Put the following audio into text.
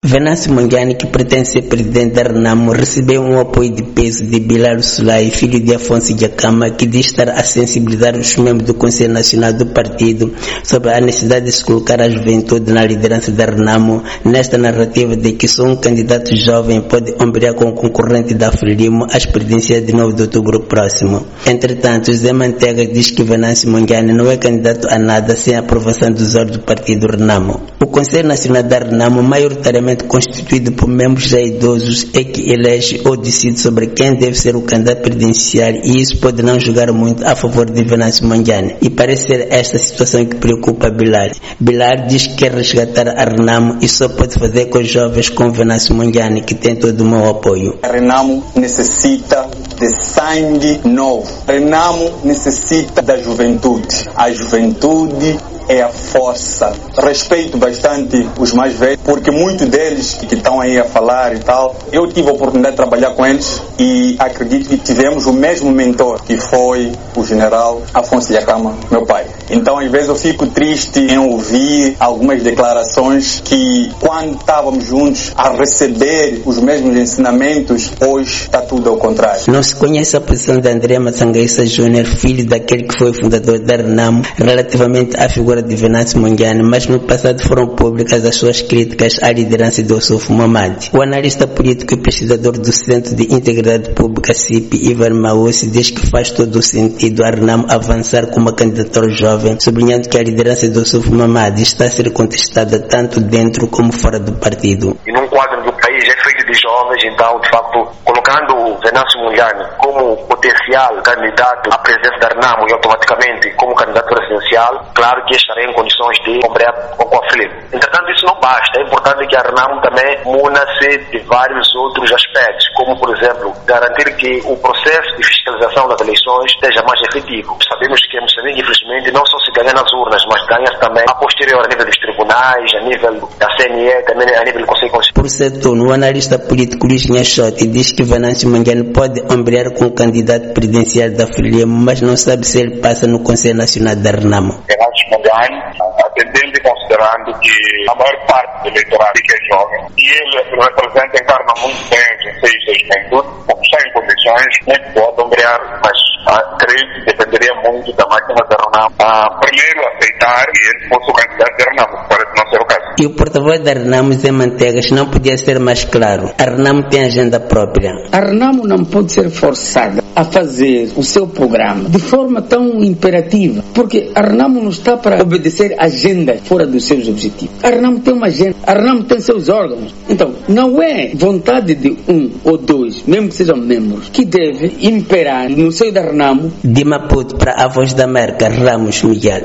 Venâncio Mondlane, que pretende ser presidente da Renamo, recebeu um apoio de peso de Bilar Sulay, filho de Afonso Jacama, que diz estar a sensibilizar os membros do Conselho Nacional do partido sobre a necessidade de se colocar a juventude na liderança da Renamo, nesta narrativa de que só um candidato jovem pode ombrear com o concorrente da Frelimo as presidenciais de 9 de outubro próximo. Entretanto, José Mantega diz que Venâncio Mondlane não é candidato a nada sem a aprovação dos órgãos do partido Renamo. O Conselho Nacional da Renamo, maioritariamente constituído por membros já idosos, é que elege ou decide sobre quem deve ser o candidato presidencial, e isso pode não jogar muito a favor de Venâncio Mondlane. E parece ser esta situação que preocupa Bilar. Bilar diz que quer resgatar a Renamo e só pode fazer com os jovens como Venâncio Mondlane, que tem todo o meu apoio. A Renamo necessita de sangue novo. A Renamo necessita da juventude. A juventude é a força. Respeito bastante os mais velhos, porque muitos deles que estão aí a falar e tal, eu tive a oportunidade de trabalhar com eles e acredito que tivemos o mesmo mentor, que foi o general Afonso Jacama, meu pai. Então, às vezes eu fico triste em ouvir algumas declarações que, quando estávamos juntos a receber os mesmos ensinamentos, hoje está tudo ao contrário. Não se conhece a posição de André Matsangaissa Júnior, filho daquele que foi fundador da Renamo, relativamente à figura de Venâncio Mondlane, mas no passado foram públicas as suas críticas à liderança de Ossofo Mamadi. O analista político e pesquisador do Centro de Integridade Pública CIP, Ivan Maussi, diz que faz todo o sentido a Renamo avançar com uma candidatura jovem, sublinhando que a liderança de Ossofo Mamadi está a ser contestada tanto dentro como fora do partido. E num quadro do país é feito de jovens, então, de facto, colocando o Venâncio Mondlane como potencial candidato à presidência da Renamo e automaticamente como candidato presidencial, claro que estarei em condições de ombrear com a Frelimo. Entretanto, isso não basta. É importante que a Renamo também muna-se de vários outros aspectos, como, por exemplo, garantir que o processo de fiscalização das eleições seja mais efetivo. Sabemos que em Moçambique, infelizmente, não só se ganha nas urnas, mas ganha-se também a posterior a nível dos tribunais, a nível da CNE, também a nível do Conselho Constitucional. Por setor, o analista político Luís Nhachotti diz que Venâncio Mondlane pode ombrear com o candidato presidencial da Frelimo, mas não sabe se ele passa no Conselho Nacional da Renamo. Venâncio Mondlane, atendendo e considerando que a maior parte do eleitorado é jovem, e ele representa, encarna muito bem a juventude, está em condições muito boas de ombrear, mas creio que dependeria muito da máquina da Renamo. Primeiro, aceitar que ele fosse o candidato da Renamo, parece não ser o caso. E o porta-voz da Renamo, Zé Mantegas, não podia ser mais claro. A Renamo tem agenda própria. A Renamo não pode ser forçada a fazer o seu programa de forma tão imperativa, porque a Renamo não está para obedecer agendas fora dos seus objetivos. A Renamo tem uma agenda, a Renamo tem seus órgãos. Então, não é vontade de um ou dois, mesmo que sejam membros, que deve imperar no seio da Renamo. De Maputo para a Voz da América, Ramos Miguel.